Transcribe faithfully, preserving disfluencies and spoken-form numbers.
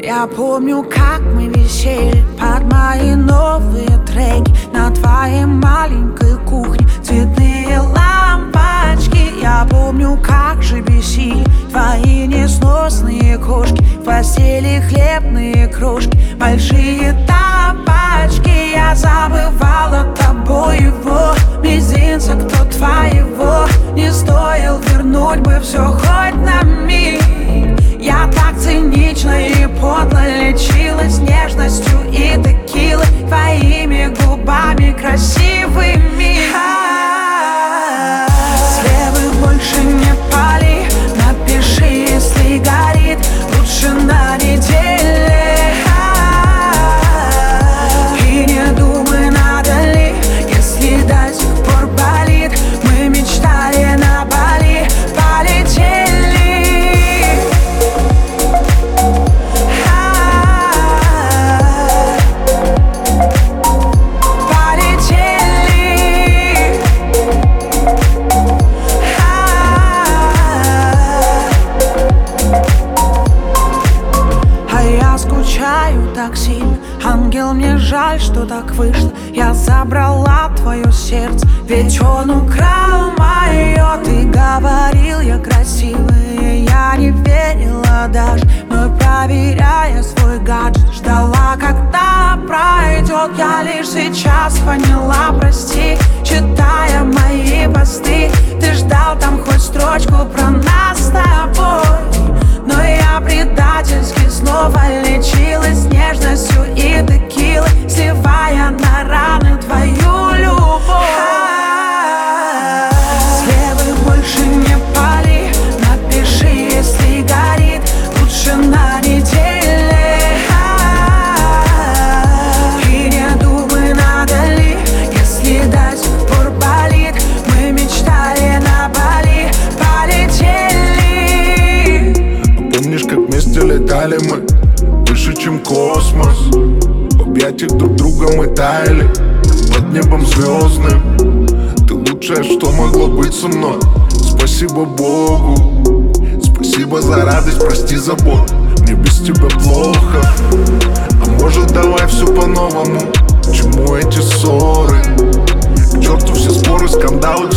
Я помню, как мы висели под мои новые треки на твоей маленькой кухне, цветные лампочки. Я помню, как же бесили твои несносные кошки, в постели хлебные крошки, большие тапочки. Я забывала тобой его мизинца, кто твоего не стоил, вернуть бы все хоть на миг. Я так цинично и подло лечилась нежностью и текилой, твоими губами красивыми. Слева больше не пали, напиши, если горит, лучше на неделе. И не думай, надо ли, если до сих пор болит. Мы мечтали на Бали, полетели. Так сильно, ангел, мне жаль, что так вышло. Я забрала твое сердце, ведь он украл мое. Ты говорил, я красивая, я не верила даже, но проверяя свой гаджет, ждала, когда пройдет. Я лишь сейчас поняла, прости, читая мои посты. Ты ждал там хоть строчку про нас с тобой, но я предательски снова лечилась нежностью и текилой, сливая на раны твою любовь. Слева больше не пали, напиши, если горит, лучше на неделе. И не думай, надо ли, если до сих пор болит. Мы мечтали на Бали, полетели. Помнишь, как вместе летали мы выше, чем космос? В объятиях друг друга мы таяли под небом звездным. Ты лучшее, что могло быть со мной. Спасибо Богу, спасибо за радость, прости за боль. Мне без тебя плохо, а может давай все по-новому? Чему эти ссоры? К черту все споры, скандалы,